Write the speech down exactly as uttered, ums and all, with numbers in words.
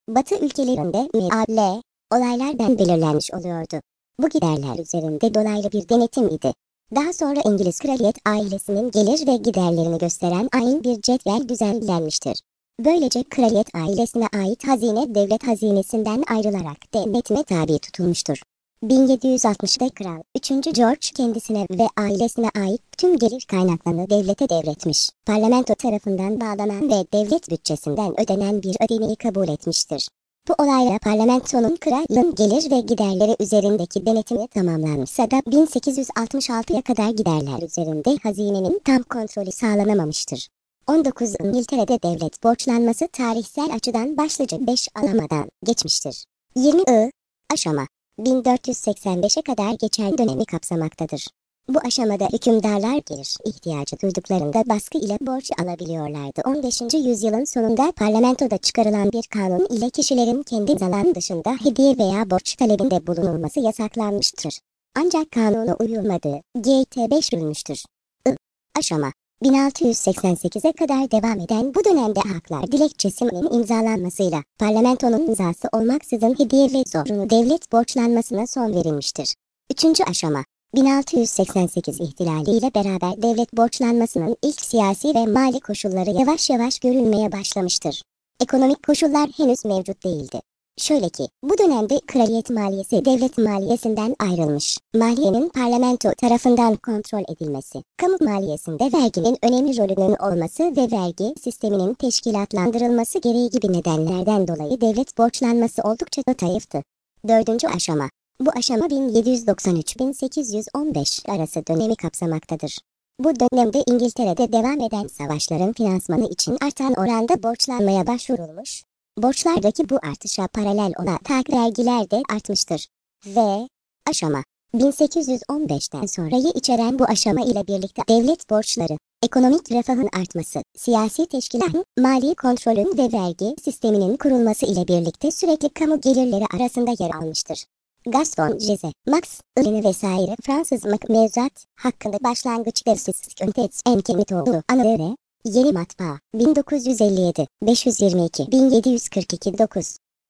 Batı ülkelerinde meal olaylardan belirlenmiş oluyordu. Bu giderler üzerinde dolaylı bir denetim idi. Daha sonra İngiliz kraliyet ailesinin gelir ve giderlerini gösteren ayrı bir cetvel düzenlenmiştir. Böylece kraliyet ailesine ait hazine devlet hazinesinden ayrılarak denetime tabi tutulmuştur. bin yedi yüz altmışta Kral üçüncü. George kendisine ve ailesine ait tüm gelir kaynaklarını devlete devretmiş. Parlamento tarafından bağlanan ve devlet bütçesinden ödenen bir ödeneği kabul etmiştir. Bu olayla parlamentonun kralın gelir ve giderleri üzerindeki denetimi tamamlanmışsa da bin sekiz yüz altmış altıya kadar giderler üzerinde hazinenin tam kontrolü sağlanamamıştır. on dokuz İngiltere'de devlet borçlanması tarihsel açıdan başlıca beş alamadan geçmiştir. yirmi I aşama bin dört yüz seksen beşe kadar geçen dönemi kapsamaktadır. Bu aşamada hükümdarlar gelir ihtiyacı duyduklarında baskı ile borç alabiliyorlardı. on beşinci yüzyılın sonunda parlamentoda çıkarılan bir kanun ile kişilerin kendi zalan dışında hediye veya borç talebinde bulunulması yasaklanmıştır. Ancak kanuna uyulmadığı G T beş sürülmüştür. I aşama bin altı yüz seksen sekize kadar devam eden bu dönemde haklar dilekçesinin imzalanmasıyla parlamentonun imzası olmaksızın hediye ve zorunlu devlet borçlanmasına son verilmiştir. Üçüncü aşama bin altı yüz seksen sekiz ihtilali ile beraber devlet borçlanmasının ilk siyasi ve mali koşulları yavaş yavaş görülmeye başlamıştır. Ekonomik koşullar henüz mevcut değildi. Şöyle ki, bu dönemde kraliyet maliyesi devlet maliyesinden ayrılmış. Maliyenin parlamento tarafından kontrol edilmesi, kamu maliyesinde verginin önemli rolünün olması ve vergi sisteminin teşkilatlandırılması gereği gibi nedenlerden dolayı devlet borçlanması oldukça zayıftı. Dördüncü aşama. Bu aşama bin yedi yüz doksan üç bin sekiz yüz on beş arası dönemi kapsamaktadır. Bu dönemde İngiltere'de devam eden savaşların finansmanı için artan oranda borçlanmaya başvurulmuş. Borçlardaki bu artışa paralel olarak vergiler de artmıştır. Ve aşama bin sekiz yüz on beşten sonrayı içeren bu aşama ile birlikte devlet borçları, ekonomik refahın artması, siyasi teşkilatın, mali kontrolün ve vergi sisteminin kurulması ile birlikte sürekli kamu gelirleri arasında yer almıştır. Gaston Jeze, Max, Irene vesaire Fransız mevzuat hakkında başlangıç Versisköntes Enkemitoğlu Anadolu Yeni matbaa bin dokuz yüz elli yedi beş yüz yirmi iki bin yedi yüz kırk iki dokuz